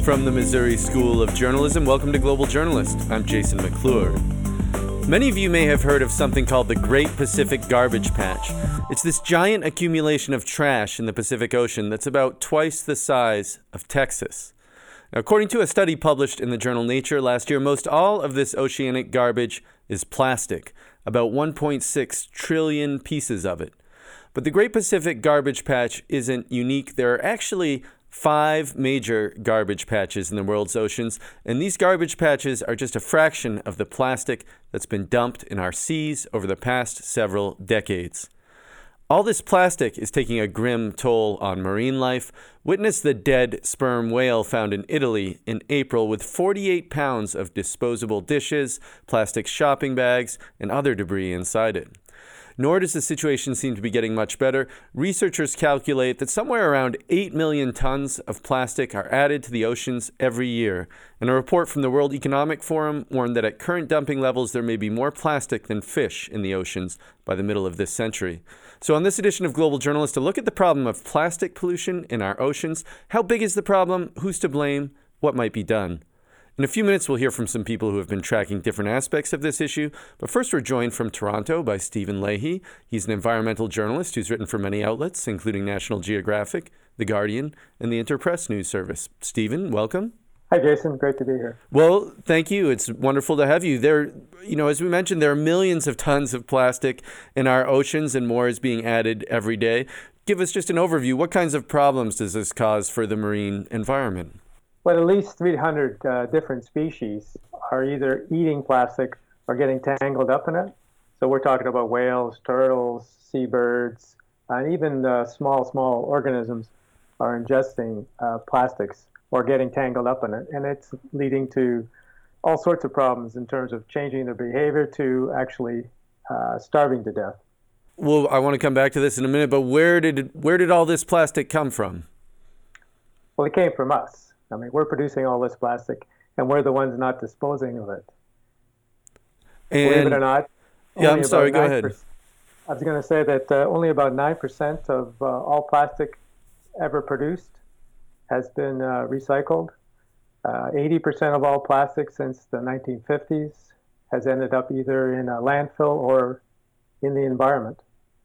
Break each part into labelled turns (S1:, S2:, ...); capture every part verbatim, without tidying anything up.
S1: From the Missouri School of Journalism, welcome to Global Journalist. I'm Jason McClure. Many of you may have heard of something called the Great Pacific Garbage Patch. It's this giant accumulation of trash in the Pacific Ocean that's about twice the size of Texas. Now, according to a study published in the journal Nature last year, most all of this oceanic garbage is plastic, about one point six trillion pieces of it. But the Great Pacific Garbage Patch isn't unique. There are actually five major garbage patches in the world's oceans, and these garbage patches are just a fraction of the plastic that's been dumped in our seas over the past several decades. All this plastic is taking a grim toll on marine life. Witness the dead sperm whale found in Italy in April with forty-eight pounds of disposable dishes, plastic shopping bags, and other debris inside it. Nor does the situation seem to be getting much better. Researchers calculate that somewhere around eight million tons of plastic are added to the oceans every year. And a report from the World Economic Forum warned that at current dumping levels, there may be more plastic than fish in the oceans by the middle of this century. So on this edition of Global Journalist, to look at the problem of plastic pollution in our oceans, how big is the problem, who's to blame, what might be done? In a few minutes, we'll hear from some people who have been tracking different aspects of this issue. But first, we're joined from Toronto by Stephen Leahy. He's an environmental journalist who's written for many outlets, including National Geographic, The Guardian, and the Interpress News Service. Stephen, welcome.
S2: Hi, Jason. Great to be here.
S1: Well, thank you. It's wonderful to have you. There, you know, as we mentioned, there are millions of tons of plastic in our oceans, and more is being added every day. Give us just an overview. What kinds of problems does this cause for the marine environment?
S2: Well, at least three hundred uh, different species are either eating plastic or getting tangled up in it. So we're talking about whales, turtles, seabirds, and even uh, small, small organisms are ingesting uh, plastics or getting tangled up in it. And it's leading to all sorts of problems in terms of changing their behavior to actually uh, starving to death.
S1: Well, I want to come back to this in a minute, but where did where did all this plastic come from?
S2: Well, it came from us. I mean, we're producing all this plastic, and we're the ones not disposing of it.
S1: And,
S2: Believe it or not.
S1: Yeah, I'm sorry, go ahead.
S2: I was going to say that uh, only about nine percent of uh, all plastic ever produced has been uh, recycled. Uh, eighty percent of all plastic since the nineteen fifties has ended up either in a landfill or in the environment.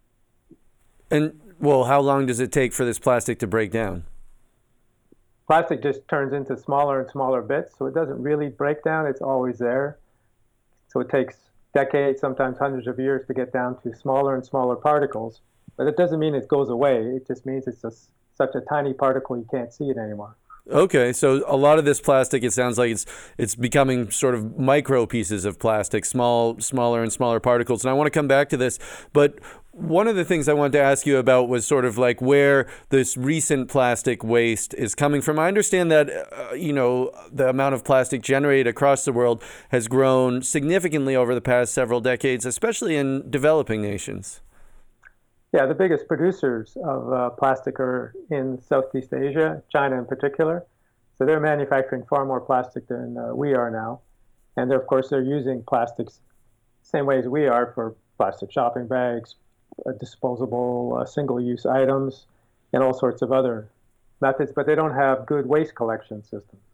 S1: And, well, how long does it take for this plastic to break down?
S2: Plastic just turns into smaller and smaller bits, so it doesn't really break down. It's always there. So it takes decades, sometimes hundreds of years to get down to smaller and smaller particles. But it doesn't mean it goes away. It just means it's just such a tiny particle you can't see it anymore.
S1: Okay, so a lot of this plastic, it sounds like it's it's becoming sort of micro pieces of plastic, small, smaller and smaller particles. And I want to come back to this, but one of the things I wanted to ask you about was sort of like where this recent plastic waste is coming from. I understand that, uh, you know, the amount of plastic generated across the world has grown significantly over the past several decades, especially in developing nations.
S2: Yeah, the biggest producers of uh, plastic are in Southeast Asia, China in particular. So they're manufacturing far more plastic than uh, we are now. And they're, of course, they're using plastics same way as we are for plastic shopping bags, uh, disposable uh, single-use items, and all sorts of other methods. But they don't have good waste collection systems.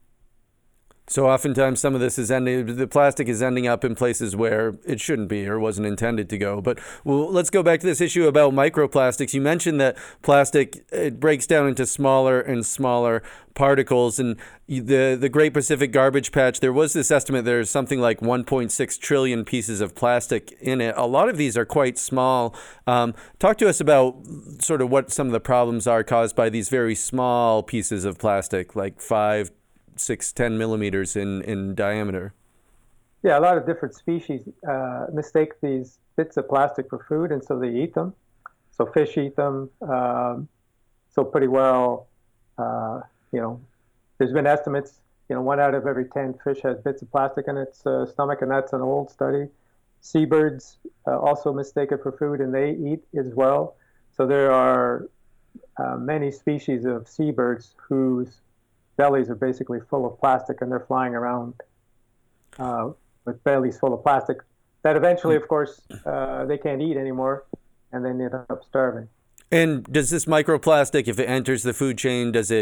S1: So oftentimes some of this is ending, the plastic is ending up in places where it shouldn't be or wasn't intended to go. But well, let's go back to this issue about microplastics. You mentioned that plastic, it breaks down into smaller and smaller particles. And the, the Great Pacific Garbage Patch, there was this estimate there's something like one point six trillion pieces of plastic in it. A lot of these are quite small. Um, talk to us about sort of what some of the problems are caused by these very small pieces of plastic, like five six, ten millimeters in, in diameter.
S2: Yeah, a lot of different species uh, mistake these bits of plastic for food, and so they eat them. So fish eat them. Um, so pretty well, uh, you know, there's been estimates, you know, one out of every ten fish has bits of plastic in its uh, stomach, and that's an old study. Seabirds uh, also mistake it for food, and they eat as well. So there are uh, many species of seabirds whose bellies are basically full of plastic, and they're flying around uh, with bellies full of plastic that eventually, of course, uh, they can't eat anymore, and they end up starving.
S1: And does this microplastic, if it enters the food chain, does it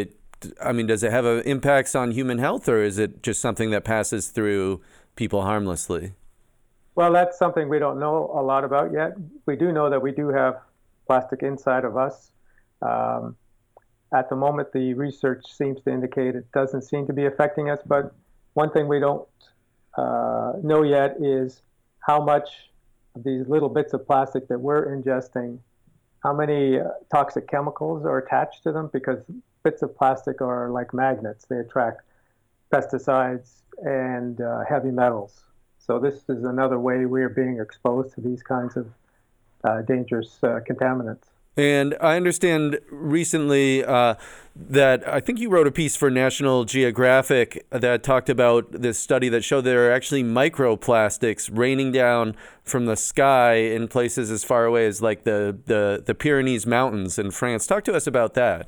S1: I mean, does it have a, impacts on human health, or is it just something that passes through people harmlessly?
S2: Well, that's something we don't know a lot about yet. We do know that we do have plastic inside of us. Um, at the moment, the research seems to indicate it doesn't seem to be affecting us. But one thing we don't uh, know yet is how much of these little bits of plastic that we're ingesting, how many uh, toxic chemicals are attached to them, because bits of plastic are like magnets. They attract pesticides and uh, heavy metals. So this is another way we are being exposed to these kinds of uh, dangerous uh, contaminants.
S1: And I understand recently uh, that I think you wrote a piece for National Geographic that talked about this study that showed there are actually microplastics raining down from the sky in places as far away as like the, the, the Pyrenees Mountains in France. Talk to us about that.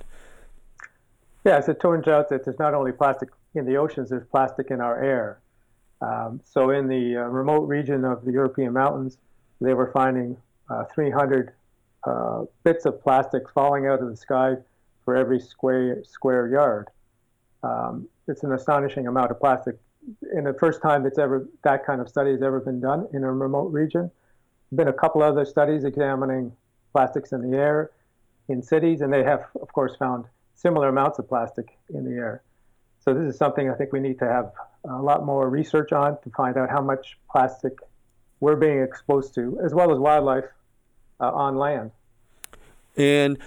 S2: Yes, it turns out that there's not only plastic in the oceans, there's plastic in our air. Um, so in the uh, remote region of the European mountains, they were finding uh, three hundred uh, bits of plastic falling out of the sky for every square square yard. Um, it's an astonishing amount of plastic. And the first time that's ever that kind of study has ever been done in a remote region. There've been a couple other studies examining plastics in the air in cities, and they have, of course, found similar amounts of plastic in the air. So this is something I think we need to have a lot more research on to find out how much plastic we're being exposed to, as well as wildlife uh, on land.
S1: And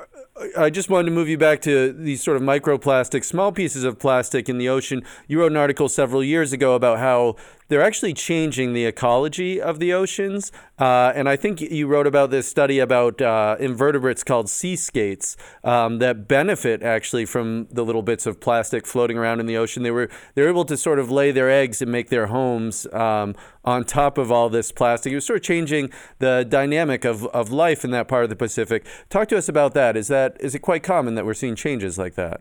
S1: I just wanted to move you back to these sort of microplastics, small pieces of plastic in the ocean. You wrote an article several years ago about how they're actually changing the ecology of the oceans. Uh, and I think you wrote about this study about uh, invertebrates called sea skates um, that benefit actually from the little bits of plastic floating around in the ocean. They were they were able to sort of lay their eggs and make their homes um, on top of all this plastic. It was sort of changing the dynamic of, of life in that part of the Pacific. Talk to us about that. Is that is it quite common that we're seeing changes like that?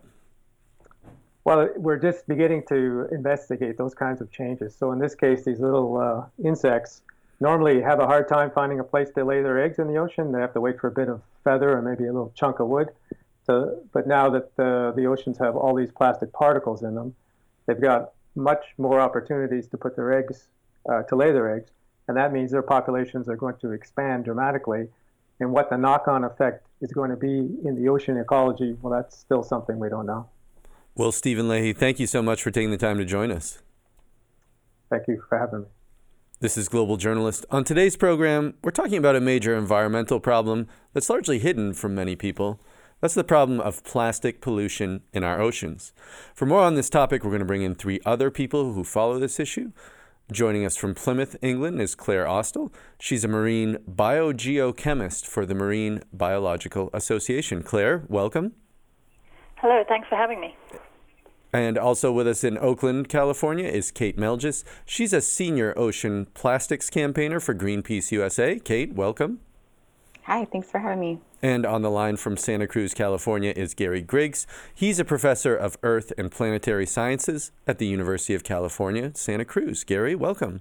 S2: Well, we're just beginning to investigate those kinds of changes. So in this case, these little uh, insects normally have a hard time finding a place to lay their eggs in the ocean. They have to wait for a bit of feather or maybe a little chunk of wood. So, but now that the, the oceans have all these plastic particles in them, they've got much more opportunities to put their eggs, uh, to lay their eggs. And that means their populations are going to expand dramatically. And what the knock-on effect is going to be in the ocean ecology, well, that's still something we don't know.
S1: Well, Stephen Leahy, thank you so much for taking the time to join us.
S2: Thank you for having me.
S1: This is Global Journalist. On today's program, we're talking about a major environmental problem that's largely hidden from many people. That's the problem of plastic pollution in our oceans. For more on this topic, we're going to bring in three other people who follow this issue. Joining us from Plymouth, England, is Claire Austell. She's a marine biogeochemist for the Marine Biological Association. Claire, welcome.
S3: Hello, thanks for having me.
S1: And also with us in Oakland, California, is Kate Melgis. She's a senior ocean plastics campaigner for Greenpeace U S A. Kate, welcome.
S4: Hi, thanks for having me.
S1: And on the line from Santa Cruz, California, is Gary Griggs. He's a professor of Earth and Planetary Sciences at the University of California, Santa Cruz. Gary, welcome.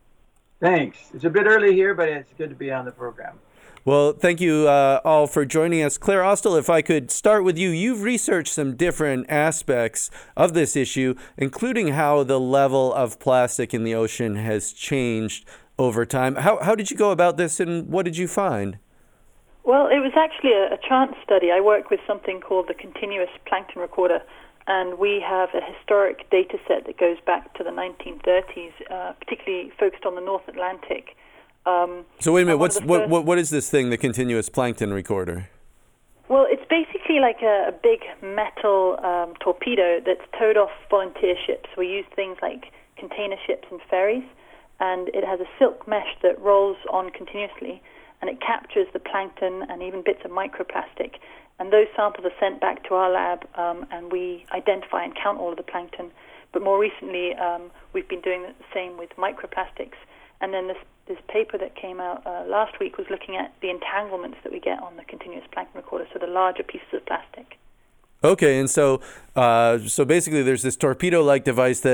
S5: Thanks. It's a bit early here, but it's good to be on the program.
S1: Well, thank you uh, all for joining us. Claire Austell, if I could start with you. You've researched some different aspects of this issue, including how the level of plastic in the ocean has changed over time. How, how did you go about this, and what did you find?
S3: Well, it was actually a, a chance study. I work with something called the Continuous Plankton Recorder, and we have a historic data set that goes back to the nineteen thirties, uh, particularly focused on the North Atlantic. Um,
S1: so wait a minute, what's what, what what is this thing, the Continuous Plankton Recorder?
S3: Well, it's basically like a, a big metal um, torpedo that's towed off volunteer ships. We use things like container ships and ferries, and it has a silk mesh that rolls on continuously, and it captures the plankton and even bits of microplastic. And those samples are sent back to our lab, um, and we identify and count all of the plankton. But more recently, um, we've been doing the same with microplastics. And then this this paper that came out uh, last week was looking at the entanglements that we get on the Continuous Plankton Recorder, so the larger pieces of plastic.
S1: Okay, and so uh, so basically there's this torpedo-like device that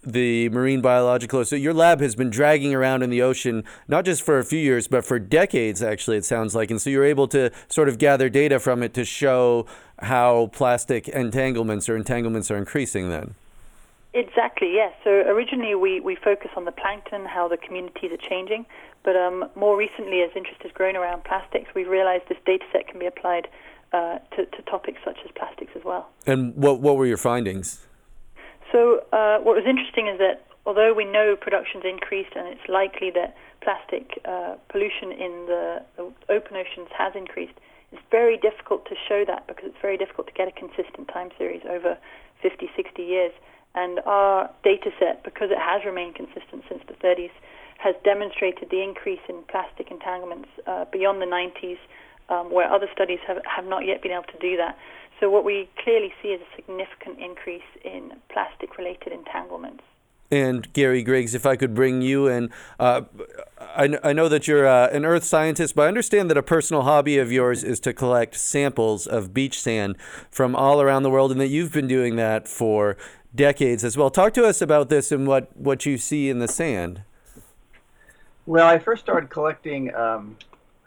S1: the marine biological. So your lab has been dragging around in the ocean, not just for a few years, but for decades, actually, it sounds like. And so you're able to sort of gather data from it to show how plastic entanglements or entanglements are increasing then.
S3: Exactly, yes. So originally we, we focus on the plankton, how the communities are changing. But um, more recently, as interest has grown around plastics, we've realized this data set can be applied uh, to, to topics such as plastics as well.
S1: And what what were your findings?
S3: So uh, what was interesting is that although we know production's increased and it's likely that plastic uh, pollution in the, the open oceans has increased, it's very difficult to show that because it's very difficult to get a consistent time series over fifty, sixty years. And our data set, because it has remained consistent since the thirties, has demonstrated the increase in plastic entanglements uh, beyond the nineties, um, where other studies have, have not yet been able to do that. So what we clearly see is a significant increase in plastic-related entanglements.
S1: And Gary Griggs, if I could bring you in, uh, I, I know that you're uh, an earth scientist, but I understand that a personal hobby of yours is to collect samples of beach sand from all around the world, and that you've been doing that for decades as well. Talk to us about this and what, what you see in the sand.
S5: Well, I first started collecting. Um,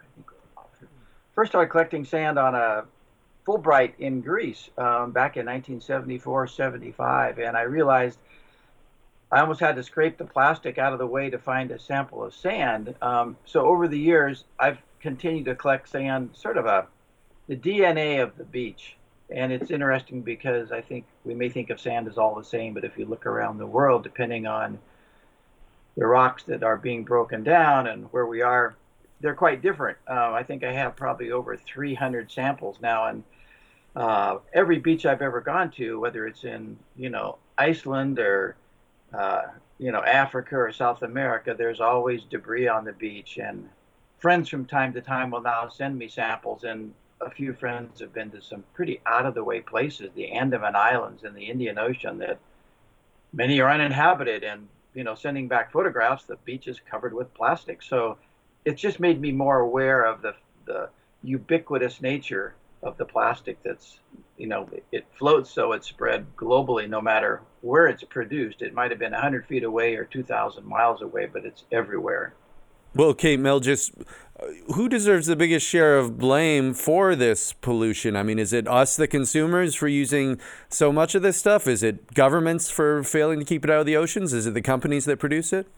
S5: first started collecting sand on a Fulbright in Greece um, back in nineteen seventy-four, seventy-five, and I realized I almost had to scrape the plastic out of the way to find a sample of sand. Um, so over the years, I've continued to collect sand, sort of a the D N A of the beach. And it's interesting because I think we may think of sand as all the same, but if you look around the world, depending on the rocks that are being broken down and where we are, they're quite different. Uh, I think I have probably over three hundred samples now, and uh, every beach I've ever gone to, whether it's in, you know, Iceland or, uh, you know, Africa or South America, there's always debris on the beach. And friends from time to time will now send me samples, and a few friends have been to some pretty out-of-the-way places, the Andaman Islands in the Indian Ocean, that many are uninhabited, and, you know, sending back photographs, the beach is covered with plastic. So it's just made me more aware of the, the ubiquitous nature of the plastic that's, you know, it floats, so it's spread globally no matter where it's produced. It might have been one hundred feet away or two thousand miles away, but it's everywhere.
S1: Well, Kate, Mel, just who deserves the biggest share of blame for this pollution? I mean, is it us, the consumers, for using so much of this stuff? Is it governments for failing to keep it out of the oceans? Is it the companies that produce it?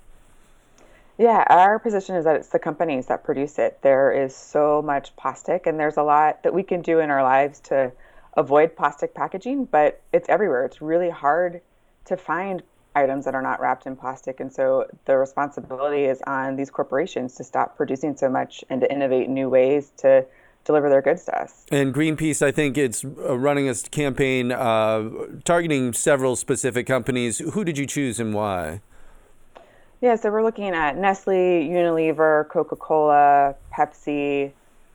S4: Yeah, our position is that it's the companies that produce it. There is so much plastic, and there's a lot that we can do in our lives to avoid plastic packaging, but it's everywhere. It's really hard to find items that are not wrapped in plastic, and so the responsibility is on these corporations to stop producing so much and to innovate new ways to deliver their goods to us.
S1: And Greenpeace, I think it's running a campaign uh, targeting several specific companies. Who did you choose and why?
S4: Yeah, so we're looking at Nestle, Unilever, Coca-Cola, Pepsi,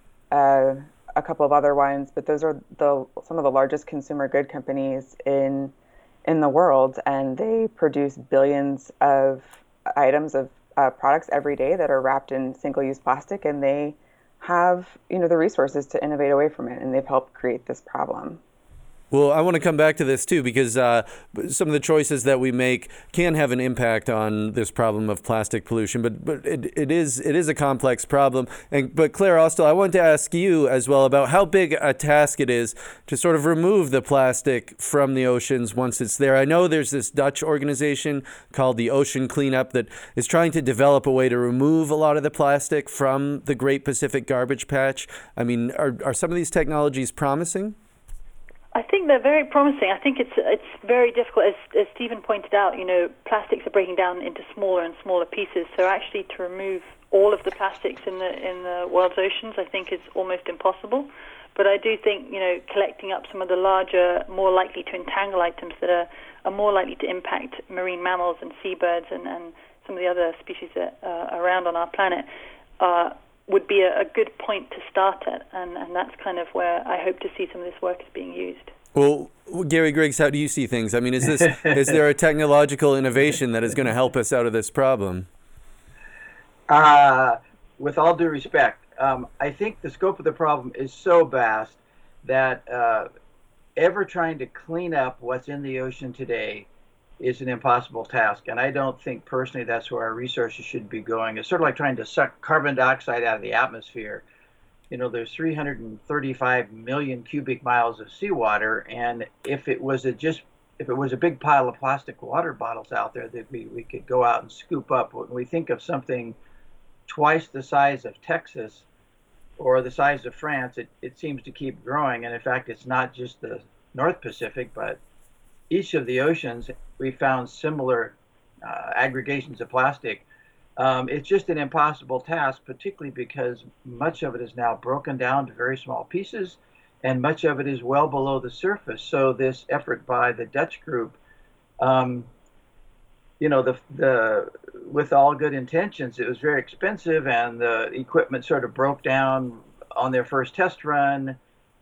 S4: uh, a couple of other ones, but those are the some of the largest consumer good companies in in the world, and they produce billions of items of uh, products every day that are wrapped in single-use plastic, and they have, you know, the resources to innovate away from it, and they've helped create this problem.
S1: Well, I want to come back to this, too, because uh, some of the choices that we make can have an impact on this problem of plastic pollution, but but it, it is it is a complex problem. And But Claire Austell, I wanted to ask you as well about how big a task it is to sort of remove the plastic from the oceans once it's there. I know there's this Dutch organization called the Ocean Cleanup that is trying to develop a way to remove a lot of the plastic from the Great Pacific Garbage Patch. I mean, are are some of these technologies promising?
S3: I think they're very promising. I think it's it's very difficult, as, as Stephen pointed out. You know, plastics are breaking down into smaller and smaller pieces. So actually, to remove all of the plastics in the in the world's oceans, I think is almost impossible. But I do think, you know, collecting up some of the larger, more likely to entangle items that are, are more likely to impact marine mammals and seabirds and, and some of the other species that are around on our planet uh, would be a, a good point to start at, and, and that's kind of where I hope to see some of this work is being used.
S1: Well, Gary Griggs, how do you see things? I mean, is this is there a technological innovation that is going to help us out of this problem?
S5: Uh, with all due respect, um, I think the scope of the problem is so vast that uh, ever trying to clean up what's in the ocean today is an impossible task. And I don't think personally that's where our resources should be going. It's sort of like trying to suck carbon dioxide out of the atmosphere. You know, there's three hundred thirty-five million cubic miles of seawater, and if it was a just if it was a big pile of plastic water bottles out there that we, we could go out and scoop up, when we think of something twice the size of Texas or the size of France, it, it seems to keep growing. And in fact, it's not just the North Pacific, but each of the oceans, we found similar uh, aggregations of plastic. Um, it's just an impossible task, particularly because much of it is now broken down to very small pieces, and much of it is well below the surface. So this effort by the Dutch group, um, you know, the the with all good intentions, it was very expensive, and the equipment sort of broke down on their first test run.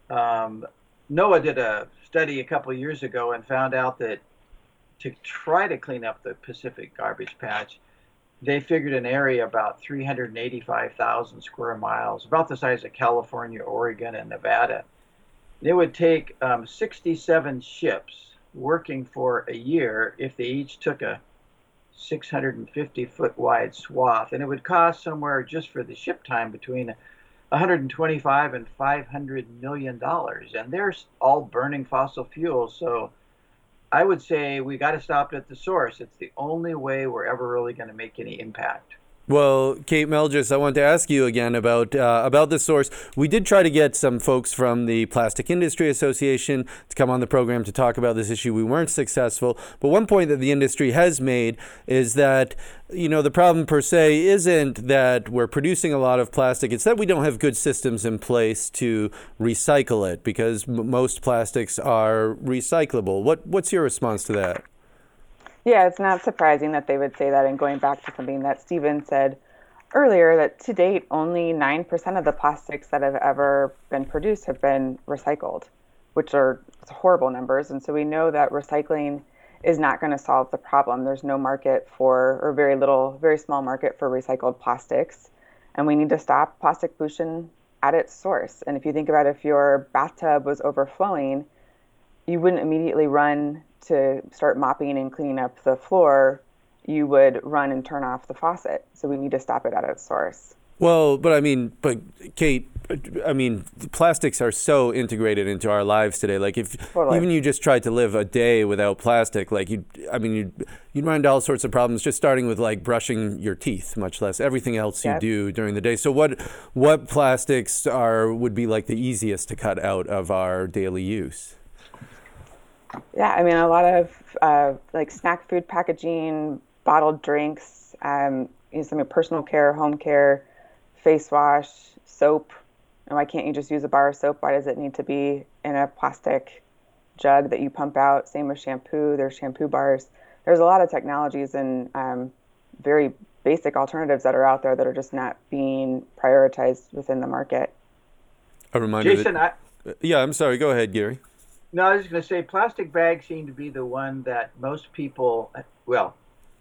S5: Um, NOAA did a study a couple of years ago and found out that to try to clean up the Pacific garbage patch, they figured an area about three hundred eighty-five thousand square miles, about the size of California, Oregon, and Nevada. It would take um, sixty-seven ships working for a year if they each took a six hundred fifty foot wide swath, and it would cost somewhere just for the ship time between one hundred twenty-five and five hundred million dollars, and they're all burning fossil fuels. So I would say we got to stop it at the source. It's the only way we're ever really going to make any impact.
S1: Well, Kate Melgis, I want to ask you again about uh, about the source. We did try to get some folks from the Plastic Industry Association to come on the program to talk about this issue. We weren't successful. But one point that the industry has made is that, you know, the problem per se isn't that we're producing a lot of plastic. It's that we don't have good systems in place to recycle it, because m- most plastics are recyclable. What What's your response to that?
S4: Yeah, it's not surprising that they would say that. And going back to something that Stephen said earlier, that to date, only nine percent of the plastics that have ever been produced have been recycled, which are horrible numbers. And so we know that recycling is not going to solve the problem. There's no market for, or very little, very small market for recycled plastics. And we need to stop plastic pollution at its source. And if you think about if your bathtub was overflowing, you wouldn't immediately run to start mopping and cleaning up the floor. You would run and turn off the faucet. So we need to stop it at its source.
S1: Well, but I mean, but Kate, I mean, plastics are so integrated into our lives today. Like if totally. Even you just tried to live a day without plastic, like you, I mean, you'd, you'd run into all sorts of problems just starting with like brushing your teeth, much less everything else
S4: yes.
S1: you do during the day. So what, what plastics are, would be like the easiest to cut out of our daily use?
S4: Yeah, I mean, a lot of uh, like snack food packaging, bottled drinks, um, you know, some of personal care, home care, face wash, soap. And why can't you just use a bar of soap? Why does it need to be in a plastic jug that you pump out? Same with shampoo. There's shampoo bars. There's a lot of technologies and um, very basic alternatives that are out there that are just not being prioritized within the market.
S1: A reminder
S5: Jason,
S1: that,
S5: I,
S1: yeah, I'm sorry. Go ahead, Gary.
S5: No, I was just going to say plastic bags seem to be the one that most people, well,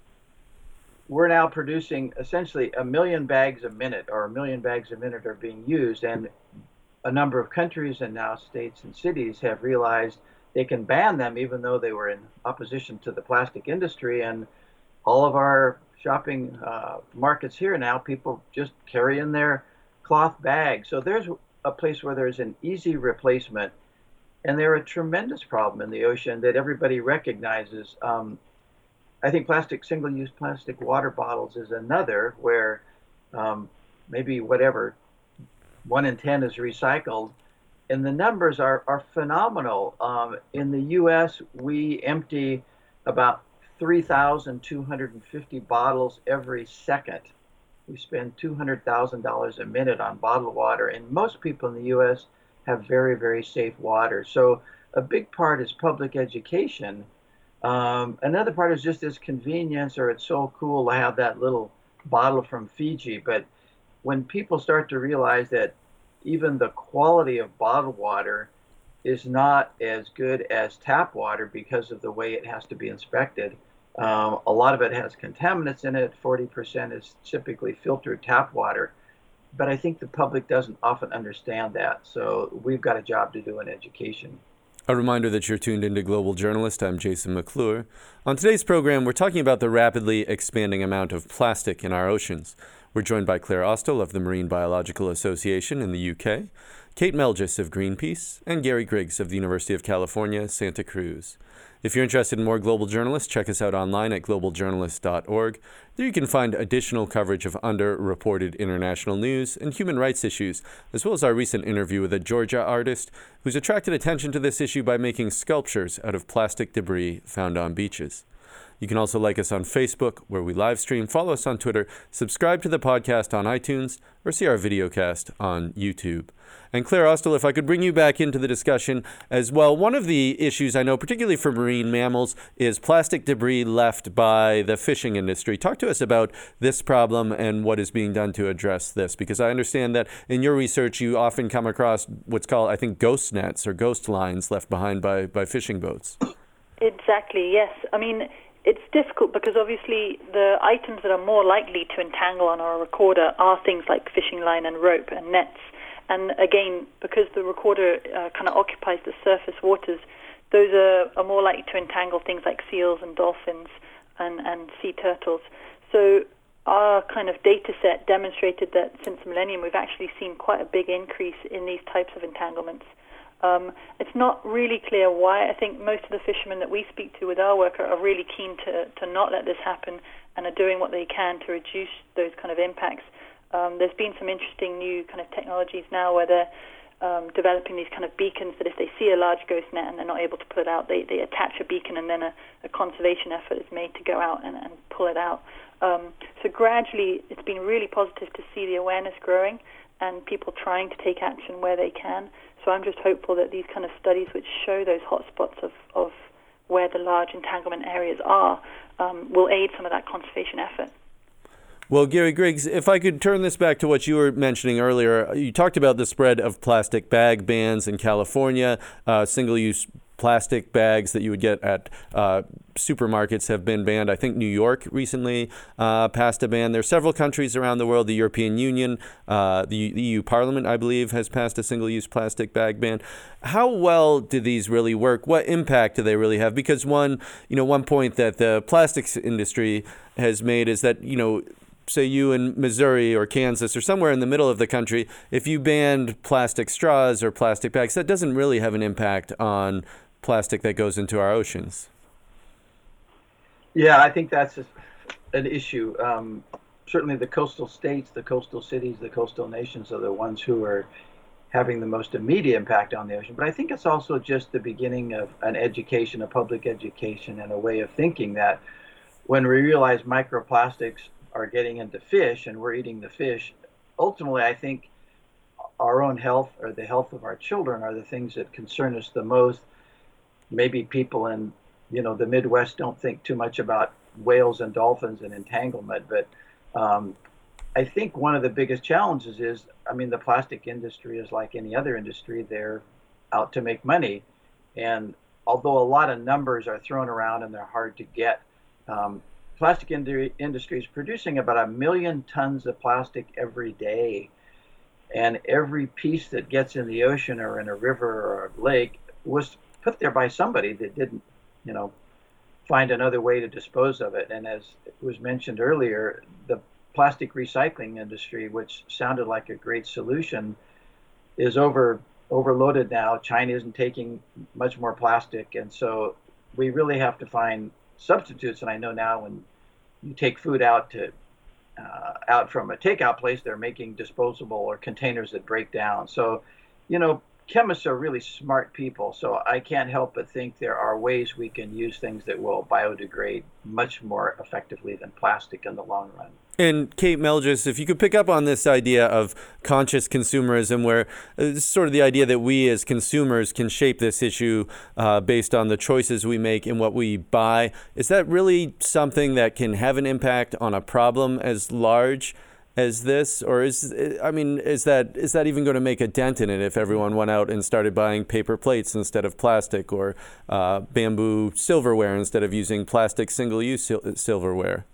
S5: we're now producing essentially a million bags a minute, or a million bags a minute are being used. And a number of countries and now states and cities have realized they can ban them, even though they were in opposition to the plastic industry. And all of our shopping uh, markets here now, people just carry in their cloth bags. So there's a place where there's an easy replacement. And they're a tremendous problem in the ocean that everybody recognizes. Um, I think plastic, single-use plastic water bottles is another where um, maybe whatever, one in ten is recycled. And the numbers are, are phenomenal. Um, in the U S, we empty about three thousand two hundred fifty bottles every second. We spend two hundred thousand dollars a minute on bottled water. And most people in the U S have very, very safe water. So a big part is public education. Um, another part is just this convenience, or it's so cool to have that little bottle from Fiji. But when people start to realize that even the quality of bottled water is not as good as tap water because of the way it has to be inspected, um, a lot of it has contaminants in it. forty percent is typically filtered tap water. But I think the public doesn't often understand that. So we've got a job to do in education.
S1: A reminder that you're tuned into Global Journalist. I'm Jason McClure. On today's program, we're talking about the rapidly expanding amount of plastic in our oceans. We're joined by Claire Austell of the Marine Biological Association in the U K, Kate Melgis of Greenpeace, and Gary Griggs of the University of California, Santa Cruz. If you're interested in more Global Journalists, check us out online at global journalist dot org. There you can find additional coverage of underreported international news and human rights issues, as well as our recent interview with a Georgia artist who's attracted attention to this issue by making sculptures out of plastic debris found on beaches. You can also like us on Facebook, where we live stream, follow us on Twitter, subscribe to the podcast on iTunes, or see our videocast on YouTube. And Claire Austell, if I could bring you back into the discussion as well. One of the issues I know, particularly for marine mammals, is plastic debris left by the fishing industry. Talk to us about this problem and what is being done to address this, because I understand that in your research you often come across what's called, I think, ghost nets or ghost lines left behind by, by fishing boats.
S3: Exactly, yes. I mean, it's difficult because obviously the items that are more likely to entangle on our recorder are things like fishing line and rope and nets. And again, because the recorder uh, kind of occupies the surface waters, those are, are more likely to entangle things like seals and dolphins and, and sea turtles. So our kind of data set demonstrated that since the millennium, we've actually seen quite a big increase in these types of entanglements. Um, it's not really clear why. I think most of the fishermen that we speak to with our work are, are really keen to, to not let this happen and are doing what they can to reduce those kind of impacts. Um, there's been some interesting new kind of technologies now where they're um, developing these kind of beacons that if they see a large ghost net and they're not able to pull it out, they, they attach a beacon and then a, a conservation effort is made to go out and, and pull it out. Um, so gradually it's been really positive to see the awareness growing and people trying to take action where they can. So I'm just hopeful that these kind of studies which show those hotspots of, of where the large entanglement areas are um, will aid some of that conservation effort.
S1: Well, Gary Griggs, if I could turn this back to what you were mentioning earlier, you talked about the spread of plastic bag bans in California. Uh, single-use plastic bags that you would get at uh, supermarkets have been banned. I think New York recently uh, passed a ban. There are several countries around the world. The European Union, uh, the E U Parliament, I believe, has passed a single-use plastic bag ban. How well do these really work? What impact do they really have? Because one, you know, one point that the plastics industry has made is that, you know, say you in Missouri or Kansas or somewhere in the middle of the country, if you banned plastic straws or plastic bags, that doesn't really have an impact on plastic that goes into our oceans.
S5: Yeah, I think that's an issue. Um, certainly the coastal states, the coastal cities, the coastal nations are the ones who are having the most immediate impact on the ocean. But I think it's also just the beginning of an education, a public education, and a way of thinking that when we realize microplastics are getting into fish and we're eating the fish, ultimately I think our own health or the health of our children are the things that concern us the most. Maybe people in, you know, the Midwest don't think too much about whales and dolphins and entanglement, but um, I think one of the biggest challenges is, I mean, the plastic industry is like any other industry. They're out to make money. And although a lot of numbers are thrown around and they're hard to get, um, plastic industry is producing about a million tons of plastic every day. And every piece that gets in the ocean or in a river or a lake was put there by somebody that didn't, you know, find another way to dispose of it. And as it was mentioned earlier, the plastic recycling industry, which sounded like a great solution, is over overloaded now. China isn't taking much more plastic. And so we really have to find substitutes. And I know now when you take food out to uh, out from a takeout place, they're making disposable or containers that break down. So, you know, chemists are really smart people. So I can't help but think there are ways we can use things that will biodegrade much more effectively than plastic in the long run.
S1: And Kate Melgis, if you could pick up on this idea of conscious consumerism, where uh, sort of the idea that we as consumers can shape this issue uh, based on the choices we make and what we buy, is that really something that can have an impact on a problem as large as this? Or is, I mean, is that is that even going to make a dent in it if everyone went out and started buying paper plates instead of plastic, or uh, bamboo silverware instead of using plastic single-use sil- silverware?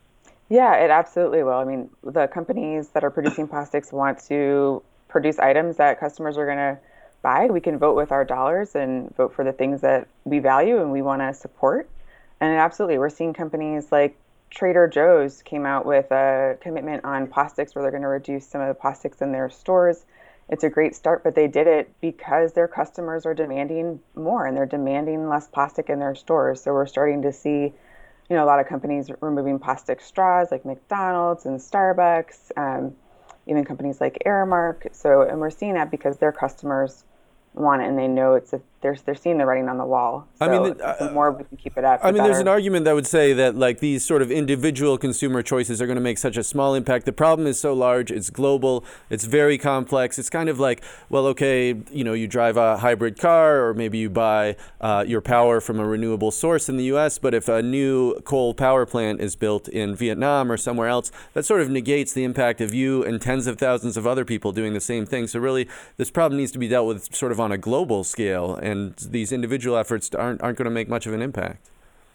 S4: Yeah, it absolutely will. I mean, the companies that are producing plastics want to produce items that customers are going to buy. We can vote with our dollars and vote for the things that we value and we want to support. And absolutely, we're seeing companies like Trader Joe's came out with a commitment on plastics where they're going to reduce some of the plastics in their stores. It's a great start, but they did it because their customers are demanding more and they're demanding less plastic in their stores. So we're starting to see, you know, a lot of companies removing plastic straws like McDonald's and Starbucks, um, even companies like Aramark. So, and we're seeing that because their customers want it and they know it's a, they're they're seeing the writing on the wall. So
S1: I mean, the,
S4: the more we can keep it up, the
S1: I mean,
S4: better.
S1: There's an argument that would say that like these sort of individual consumer choices are going to make such a small impact. The problem is so large, it's global, it's very complex. It's kind of like, well, okay, you know, you drive a hybrid car or maybe you buy uh, your power from a renewable source in the U S, but if a new coal power plant is built in Vietnam or somewhere else, that sort of negates the impact of you and tens of thousands of other people doing the same thing. So really, this problem needs to be dealt with sort of on a global scale, and these individual efforts aren't aren't going to make much of an impact.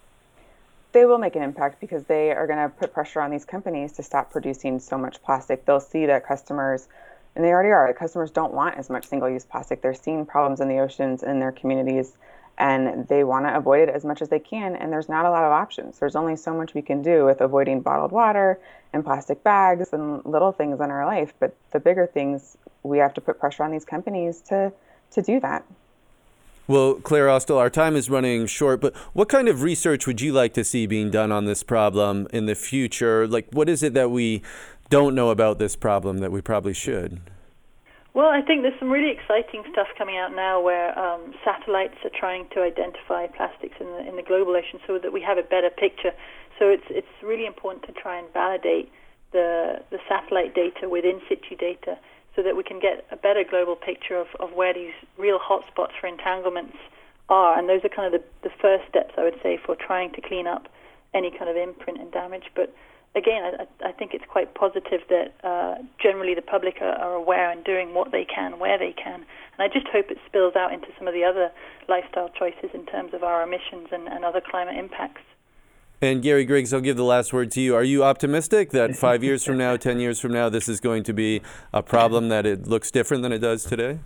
S4: They will make an impact because they are going to put pressure on these companies to stop producing so much plastic. They'll see that customers, and they already are, the customers don't want as much single-use plastic. They're seeing problems in the oceans in their communities, and they want to avoid it as much as they can, and there's not a lot of options. There's only so much we can do with avoiding bottled water and plastic bags and little things in our life, but the bigger things, we have to put pressure on these companies to to do that.
S1: Well, Claire Austell, our time is running short, but what kind of research would you like to see being done on this problem in the future? Like, what is it that we don't know about this problem that we probably should?
S3: Well, I think there's some really exciting stuff coming out now where um, satellites are trying to identify plastics in the in the global ocean so that we have a better picture. So it's it's really important to try and validate the the satellite data with in situ data, so that we can get a better global picture of, of where these real hotspots for entanglements are. And those are kind of the, the first steps, I would say, for trying to clean up any kind of imprint and damage. But again, I, I think it's quite positive that uh, generally the public are, are aware and doing what they can, where they can. And I just hope it spills out into some of the other lifestyle choices in terms of our emissions and, and other climate impacts.
S1: And Gary Griggs, I'll give the last word to you. Are you optimistic that five years from now, ten years from now, this is going to be a problem that it looks different than it does today?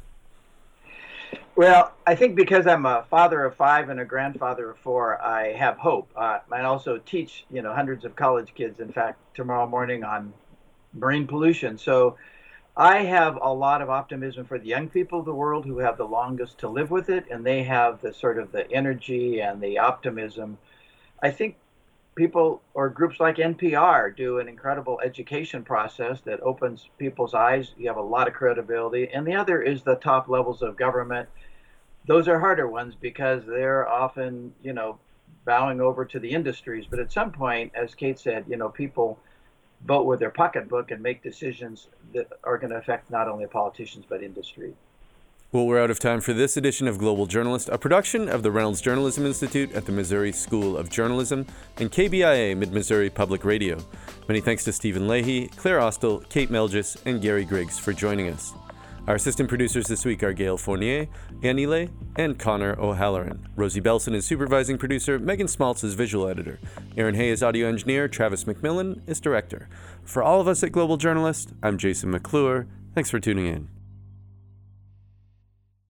S5: Well, I think because I'm a father of five and a grandfather of four, I have hope. Uh, I also teach, you know, hundreds of college kids, in fact, tomorrow morning on marine pollution. So I have a lot of optimism for the young people of the world who have the longest to live with it, and they have the sort of the energy and the optimism. I think people or groups like N P R do an incredible education process that opens people's eyes. You have a lot of credibility. And the other is the top levels of government. Those are harder ones because they're often, you know, bowing over to the industries. But at some point, as Kate said, you know, people vote with their pocketbook and make decisions that are going to affect not only politicians, but industry.
S1: Well, we're out of time for this edition of Global Journalist, a production of the Reynolds Journalism Institute at the Missouri School of Journalism and K B I A Mid-Missouri Public Radio. Many thanks to Stephen Leahy, Claire Austell, Kate Melgis, and Gary Griggs for joining us. Our assistant producers this week are Gail Fournier, Annie Lay, and Connor O'Halloran. Rosie Belson is supervising producer, Megan Smaltz is visual editor. Aaron Hay is audio engineer, Travis McMillan is director. For all of us at Global Journalist, I'm Jason McClure. Thanks for tuning in.